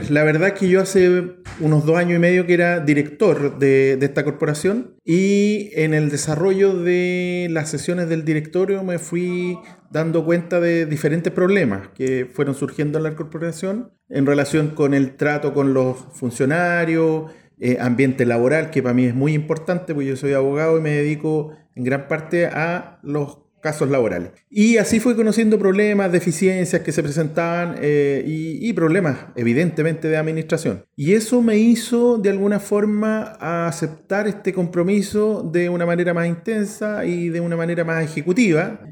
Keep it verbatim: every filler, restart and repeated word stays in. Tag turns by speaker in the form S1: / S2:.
S1: ver, la verdad que yo hace unos dos años y medio que era director de, de esta corporación y en el desarrollo de las sesiones del directorio me fui dando cuenta de diferentes problemas que fueron surgiendo en la corporación en relación con el trato con los funcionarios, eh, ambiente laboral, que para mí es muy importante, porque yo soy abogado y me dedico en gran parte a los casos laborales. Y así fui conociendo problemas, deficiencias que se presentaban eh, y, y problemas evidentemente de administración. Y eso me hizo de alguna forma a aceptar este compromiso de una manera más intensa y de una manera más ejecutiva.